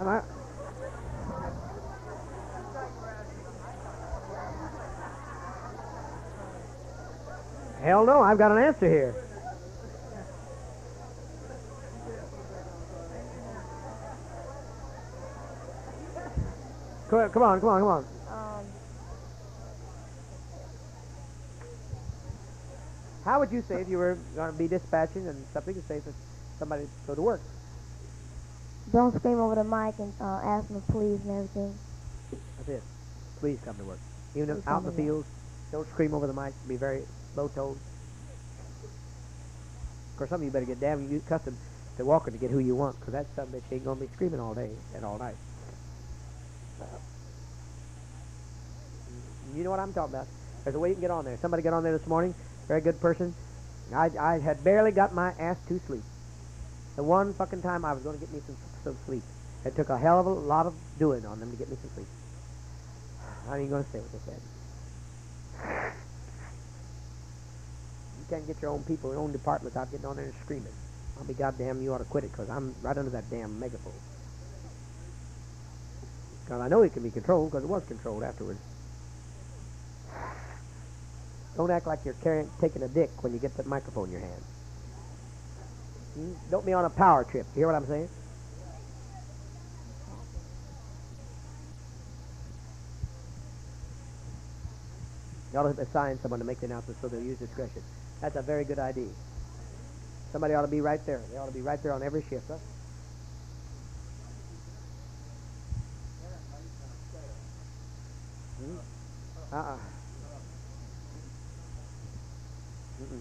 I, hell no, I've got an answer here. Come on, come on, come on. How would you say if you were going to be dispatching and something to say for somebody to go to work? Don't scream over the mic and ask them please and everything. That's it. Please come to work. Even Please if out in come the to work. fields, don't scream over the mic. Be very low-toned. Of course, some of you better get damn accustomed to walking to get who you want, because that son of a bitch ain't going to be screaming all day and all night. You know what I'm talking about. There's a way you can get on there. Somebody got on there this morning, very good person. I had barely got my ass to sleep. The one fucking time I was going to get me some sleep. It took a hell of a lot of doing on them to get me some sleep. I ain't going to say what they said. You can't get your own people, your own department without getting on there and screaming. I'll be goddamn, you ought to quit it, because I'm right under that damn megaphone. Because I know it can be controlled, because it was controlled afterwards. Don't act like you're taking a dick when you get that microphone in your hand. Don't be on a power trip. You hear what I'm saying? You ought to assign someone to make the announcement so they'll use discretion. That's a very good idea. Somebody ought to be right there. They ought to be right there on every shift. Huh? Uh-uh. Mm-mm.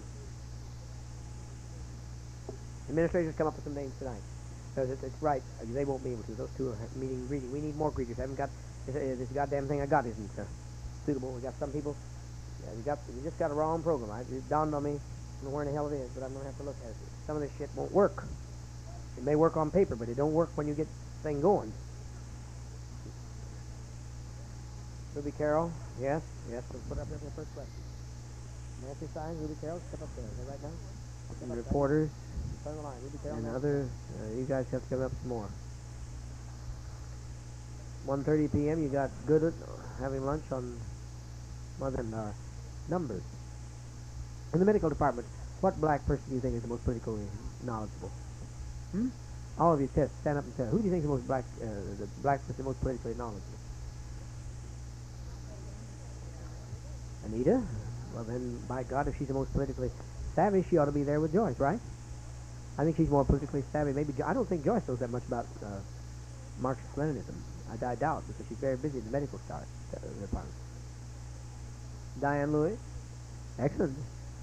Administrators come up with some names tonight. Because it's right. They won't be able to. Those two are meeting greeting. We need more greeters. I haven't got this goddamn thing I got isn't suitable. We got some people. Yeah, we just got a wrong program. It dawned on me. I don't know where in the hell it is, but I'm gonna have to look at it. Some of this shit won't work. It may work on paper, but it don't work when you get the thing going. Ruby Carroll, yes, let's put up there for the first question. Nancy Signs, Ruby Carroll, step up there. Is that right now? And reporters, turn the line. Ruby Carroll, and other, you guys have to come up some more. 1:30 p.m. You got Good having lunch on Mother and numbers. In the medical department, what black person do you think is the most politically knowledgeable? All of you stand up and tell. Who do you think is the most the black person the most politically knowledgeable? Anita? Well then, by God, if she's the most politically savvy, she ought to be there with Joyce, right? I think she's more politically savvy. Maybe I don't think Joyce knows that much about Marxist-Leninism. I doubt, because she's very busy in the medical department. Diane Lewis? Excellent.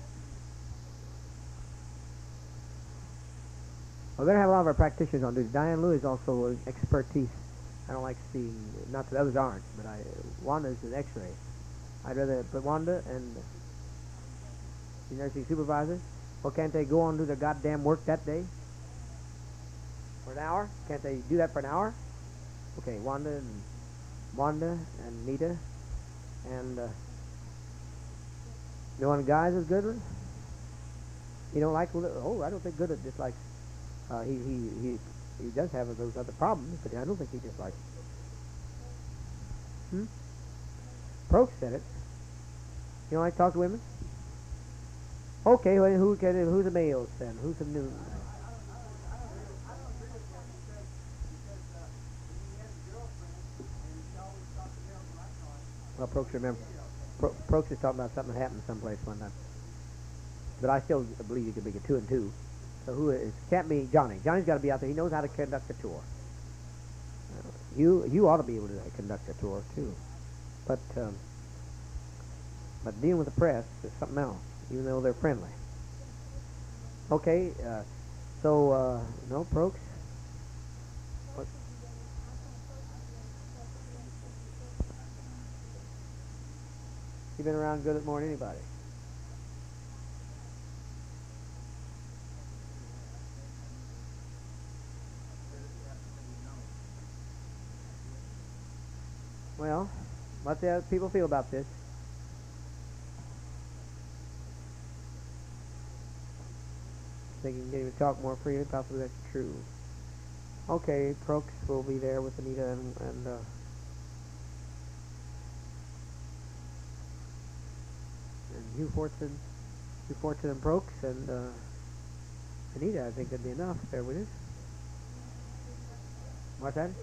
We're going to have a lot of our practitioners on duty. Diane Lewis also expertise. I don't like seeing, not that others aren't, but Wanda's an x-ray. I'd rather put Wanda and the nursing supervisor. Well, can't they go on and do their goddamn work that day? For an hour? Can't they do that for an hour? Okay, Wanda and Nita and you want guys is Goodwin? You don't like? Oh, I don't think Goodwin dislikes. He does have those other problems, but I don't think he dislikes. Proch said it. You don't like to talk to women? Okay, well, who's the males then? Who's the new? Well, Proch remember. Proch is talking about something that happened someplace one time. But I still believe you could be a 2 and 2. So who is? Can't be Johnny. Johnny's got to be out there. He knows how to conduct a tour. You ought to be able to conduct a tour too. But dealing with the press is something else, even though they're friendly. Okay, so no Proch. What? You been around good more than anybody. Well, what the other people feel about this? Think you can get him to talk more freely? Possibly that's true. Okay, Prokes will be there with Anita and Hugh Fortune and Prokes and Anita. I think that'd be enough there with us. What's that?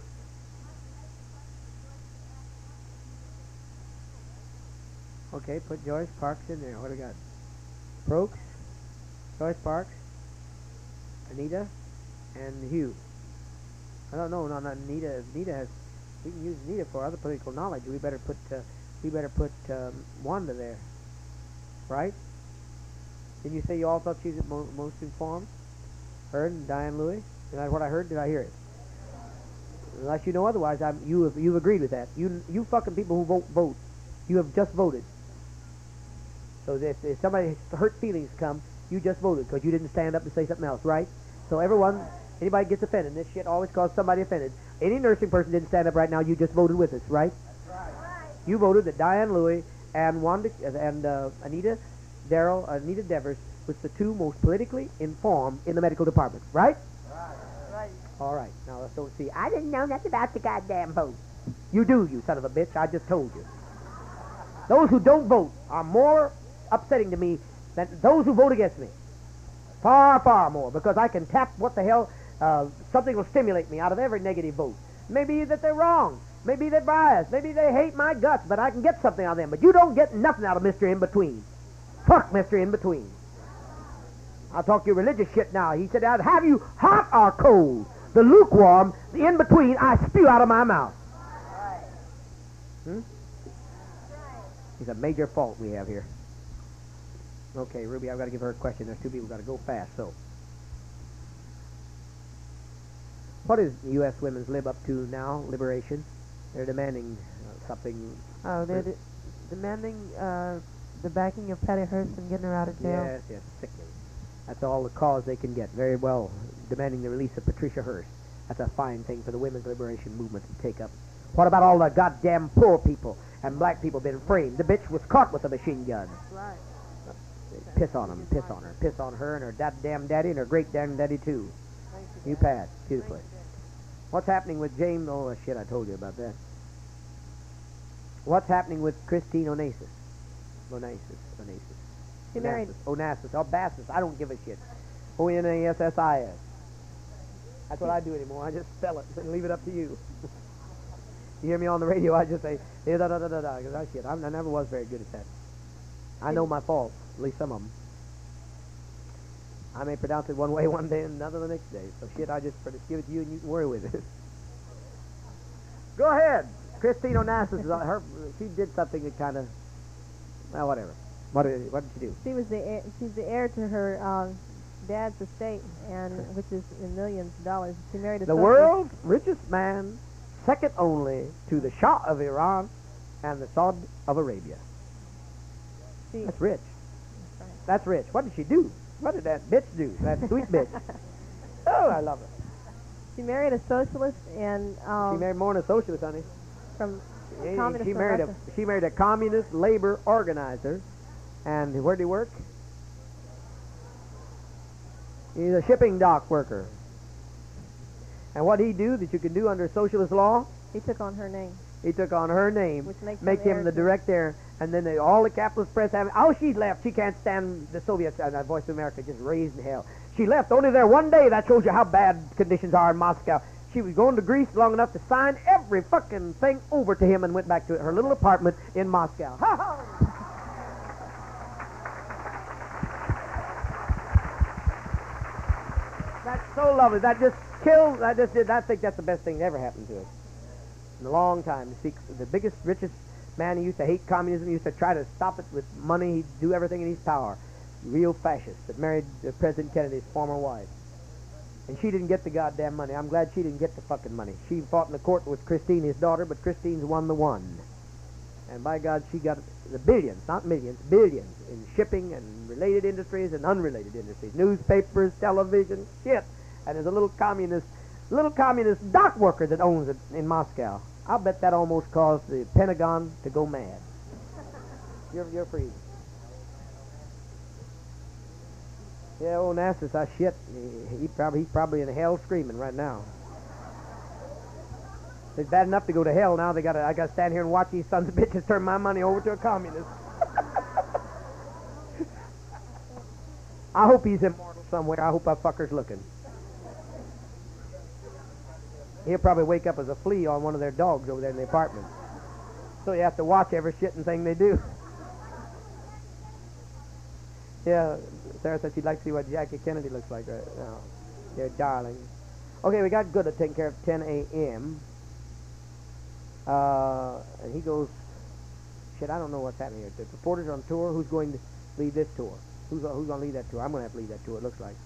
Okay, put Joyce Parks in there. What do we got? Prokes, Joyce Parks, Anita, and Hugh. I don't know, not Anita. Anita has. We can use Anita for other political knowledge. We better put Wanda there, right? Didn't you say you all thought she was most informed? Her and Diane Louis. Is that what I heard? Did I hear it? Unless you know otherwise, you've agreed with that. You fucking people who vote. You have just voted. So if somebody's hurt feelings come, you just voted because you didn't stand up and say something else, right? So anybody gets offended. This shit always causes somebody offended. Any nursing person didn't stand up right now. You just voted with us, right? That's right. You voted that Diane Louis and Wanda and Anita Devers was the two most politically informed in the medical department, right? Right. All right. Now let's don't see. I didn't know nothing about the goddamn vote. You do, you son of a bitch. I just told you. Those who don't vote are more upsetting to me than those who vote against me. Far, far more, because I can tap what the hell, something will stimulate me out of every negative vote. Maybe that they're wrong. Maybe they're biased. Maybe they hate my guts, but I can get something out of them. But you don't get nothing out of Mr. In-Between. Fuck Mr. In-Between. I'll talk your religious shit now. He said, I'd have you hot or cold. The lukewarm, the in-between, I spew out of my mouth. Hmm? It's a major fault we have here. Okay, Ruby, I've got to give her a question. There's two people got to go fast, so. What is U.S. Women's Lib up to now, Liberation? They're demanding something. Oh, they're demanding the backing of Patty Hearst and getting her out of jail. Yes, yes, sickening. That's all the cause they can get. Very well, demanding the release of Patricia Hearst. That's a fine thing for the women's liberation movement to take up. What about all the goddamn poor people and black people been framed? The bitch was caught with a machine gun. Right. Piss on them, piss on her. Piss on her and her goddamn daddy and her great-damn daddy, too. You Pat, beautifully. What's happening with James? Oh, shit, I told you about that. What's happening with Christine Onassis? Onassis. She married. Onassis. Oh, Bassis. I don't give a shit. Onassis. That's what I do anymore. I just spell it and leave it up to you. You hear me on the radio, I just say, da-da-da-da-da, because I never was very good at that. I know my faults, at least some of them. I may pronounce it one way one day and another the next day. So shit, I just give it to you and you can worry with it. Go ahead. Christine Onassis, she did something that kind of, well, whatever. What did she do? She's the heir to her dad's estate, and which is in millions of dollars. She married the world's richest man, second only to the Shah of Iran and the Saud of Arabia. That's rich. That's rich. What did she do? What did that bitch do? That sweet bitch. Oh, I love her. She married a socialist and she married more than a socialist, honey. From She married a communist labor organizer. And where did he work? He's a shipping dock worker. And what did he do that you can do under socialist law? He took on her name. He took on her name, which makes make him the direct heir, and then all the capitalist press have. Oh, she's left. She can't stand the Soviets. And Voice of America just raised in hell. She left only there one day. That shows you how bad conditions are in Moscow. She was going to Greece long enough to sign every fucking thing over to him and went back to her little apartment in Moscow. Ha ha! That's so lovely. That just killed. I think that's the best thing that ever happened to us in a long time. To see the biggest, richest man who used to hate communism, he used to try to stop it with money. He'd do everything in his power. Real fascist that married President Kennedy's former wife. And she didn't get the goddamn money. I'm glad she didn't get the fucking money. She fought in the court with Christine, his daughter, but Christine's won the one. And by God, she got the billions, not millions, billions in shipping and related industries and unrelated industries. Newspapers, television, shit. And there's a little communist dock worker that owns it in Moscow. I'll bet that almost caused the Pentagon to go mad. You're free. Yeah, old Onassis, shit. He's probably in hell screaming right now. It's bad enough to go to hell. Now I gotta stand here and watch these sons of bitches turn my money over to a communist. I hope he's immortal somewhere. I hope that fucker's looking. He'll probably wake up as a flea on one of their dogs over there in the apartment. So you have to watch every shitting thing they do. Yeah, Sarah said she'd like to see what Jackie Kennedy looks like right now. Yeah, darling. Okay, we got Good at taking care of 10 a.m. And he goes, shit, I don't know what's happening here. The reporters are on tour. Who's going to lead this tour? Who's going to lead that tour? I'm going to have to lead that tour, it looks like.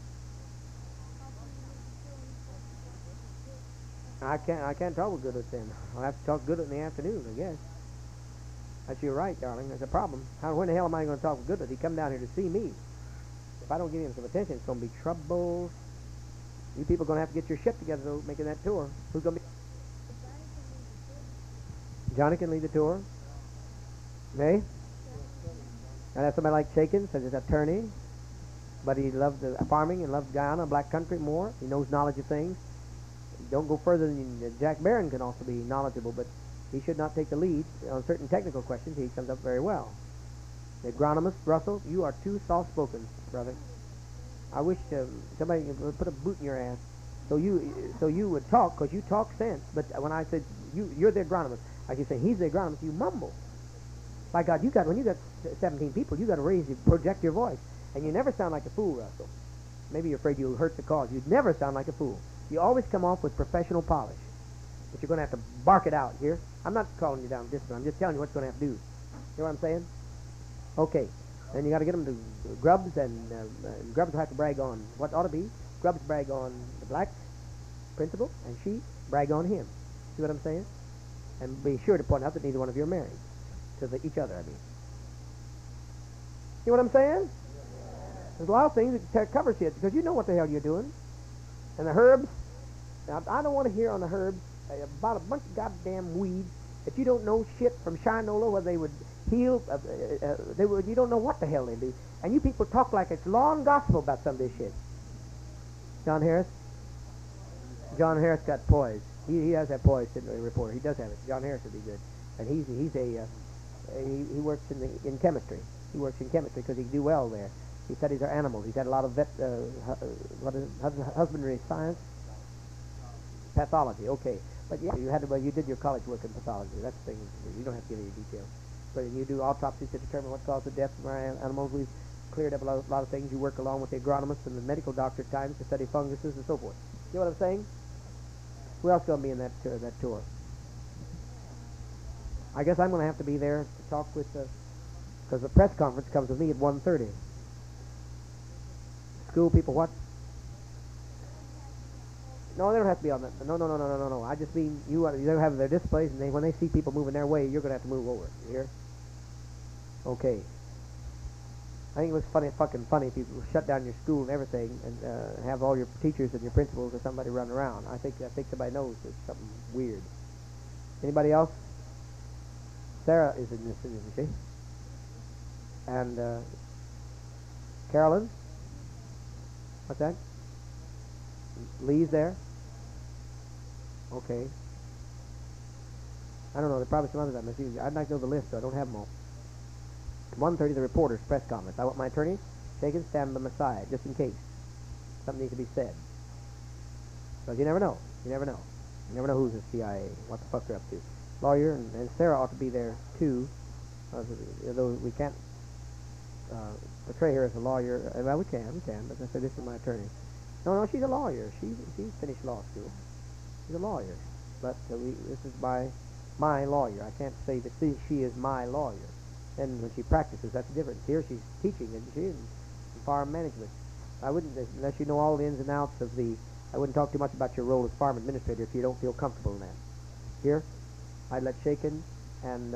I can't talk with Goodlet then. I'll have to talk Goodlet in the afternoon, I guess. That's your right, darling. That's a problem. When the hell am I going to talk with Goodlet? He come down here to see me. If I don't give him some attention, it's going to be trouble. You people are going to have to get your shit together, though, making that tour. Who's going to be... Johnny can lead the tour. May? And that's somebody like Shakin, says he's an attorney. But he loves the farming and loves Guyana, black country more. He knows knowledge of things. Don't go further than Jack Barron can also be knowledgeable, but he should not take the lead on certain technical questions. He comes up very well. The agronomist, Russell, you are too soft-spoken, brother. I wish somebody would put a boot in your ass so you would talk, because you talk sense. But when I said you're the agronomist, I keep saying he's the agronomist, you mumble. By God, when you got 17 people, you got to project your voice, and you never sound like a fool, Russell. Maybe you're afraid you'll hurt the cause. You'd never sound like a fool. You always come off with professional polish. But you're going to have to bark it out here. I'm not calling you down discipline. I'm just telling you what you're going to have to do. You know what I'm saying? Okay. Then you got to get them to Grubbs, and Grubbs will have to brag on what ought to be. Grubbs brag on the black principal, and she brag on him. See what I'm saying? And be sure to point out that neither one of you are married. To each other, I mean. You know what I'm saying? There's a lot of things that cover shit, because you know what the hell you're doing. And the herbs, now, I don't want to hear on the herbs about a bunch of goddamn weeds that you don't know shit from Shinola, whether they would heal, you don't know what the hell they do. And you people talk like it's law and gospel about some of this shit. John Harris? John Harris got poise. He has that poise, didn't he, reporter? He does have it. John Harris would be good. And he works in chemistry. He works in chemistry because he do well there. He studies our animals. He's had a lot of husbandry science, pathology. Okay, but yeah, you did your college work in pathology. That's the thing. You don't have to give any details. But you do autopsies to determine what caused the death of our animals. We've cleared up a lot of things. You work along with the agronomist and the medical doctor at times to study funguses and so forth. You know what I'm saying? Who else going to be in that tour? I guess I'm going to have to be there to talk with because the press conference comes with me at 1:30. School people, what? No, they don't have to be on that. No. I just mean you have their displays, and when they see people moving their way, you're going to have to move over. You hear? Okay. I think it was fucking funny if you shut down your school and everything, and have all your teachers and your principals or somebody run around. I think somebody knows there's something weird. Anybody else? Sarah is in this, isn't she? And Carolyn? What's that? Lee's there? Okay. I don't know. There are probably some others I missed. I'd like to know the list, so I don't have them all. 1:30, the reporter's press conference. I want my attorney taken, stand by my side, just in case something needs to be said. Because you never know. You never know. You never know who's the CIA, what the fuck they're up to. Lawyer, and Sarah ought to be there, too. Though we can't portray her as a lawyer. Well, we can, but I say this is my attorney. No, she's a lawyer. She finished law school. She's a lawyer. But this is my lawyer. I can't say that she is my lawyer. And when she practices, that's the difference. Here she's teaching, and she is in farm management. I wouldn't, unless you know all the ins and outs of I wouldn't talk too much about your role as farm administrator if you don't feel comfortable in that. Here, I'd let Shakin and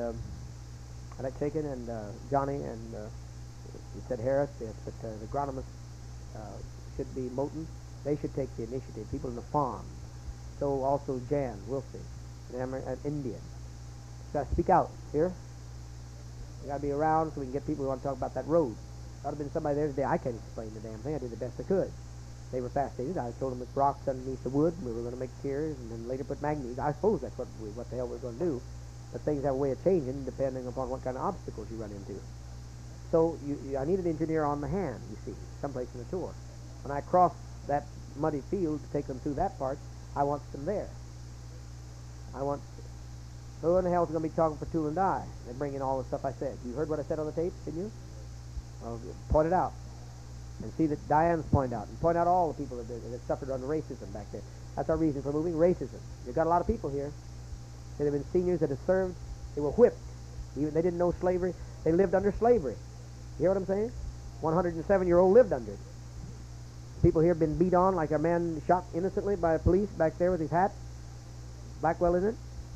Johnny and you said Harris, yes, but the agronomist should be Moten. They should take the initiative. People in the farm. So also Jan Wilson, an Indian. Got to speak out here. You got to be around so we can get people who want to talk about that road. Ought to have been somebody there today. I can't explain the damn thing. I did the best I could. They were fascinated. I told them with rocks underneath the wood, we were going to make tiers, and then later put manganese. I suppose that's what the hell we're going to do. But things have a way of changing depending upon what kind of obstacles you run into. So I need an engineer on the hand, you see, someplace in the tour. When I cross that muddy field to take them through that part, I want them there. I want... Who in the hell is going to be talking for Tool and Die? They bring in all the stuff I said. You heard what I said on the tape, didn't you? Well, point it out. And see that Diane's point out. And point out all the people that suffered under racism back there. That's our reason for moving, racism. You've got a lot of people here that have been seniors that have served. They were whipped. Even they didn't know slavery. They lived under slavery. You hear what I'm saying? 107-year-old lived under it. People here have been beat on like a man shot innocently by a police back there with his hat. Blackwell, isn't it?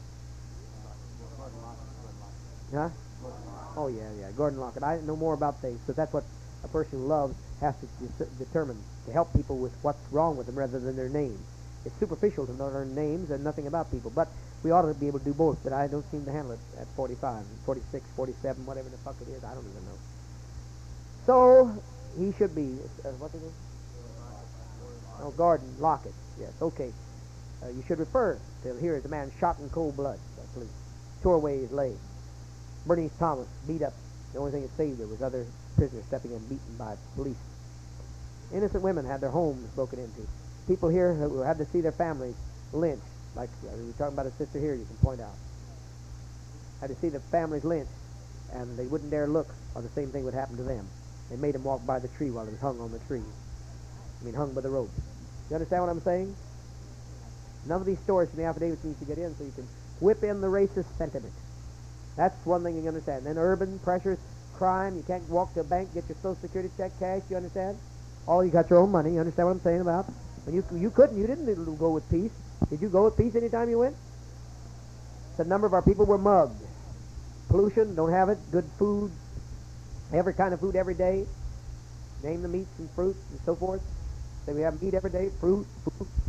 Huh? Oh, yeah. Gordon Lockett. I know more about things, because that's what a person who loves has to determine, to help people with what's wrong with them rather than their names. It's superficial to know their names and nothing about people, but we ought to be able to do both, but I don't seem to handle it at 45, 46, 47, whatever the fuck it is. I don't even know. So, he should be, what's his name? Oh, Gordon Lockett. Yes, okay. You should refer to, here is a man shot in cold blood by police. Tore away his leg. Bernice Thomas, beat up. The only thing that saved her was other prisoners stepping in, beaten by police. Innocent women had their homes broken into. People here who had to see their families lynched, like we were talking about a sister here you can point out. Had to see the families lynched, and they wouldn't dare look, or the same thing would happen to them. They made them walk by the tree while it was hung on the tree. Hung by the rope. You understand what I'm saying? None of these stories from the affidavits need to get in so you can whip in the racist sentiment. That's one thing you understand. Then urban pressures, crime, you can't walk to a bank, get your Social Security check cash, you understand? All you got your own money, you understand what I'm saying about? When you couldn't, you didn't go with peace. Did you go with peace anytime you went? The number of our people were mugged. Pollution, don't have it, good food, every kind of food every day. Name the meats and fruits and so forth. Say we have meat every day, fruit,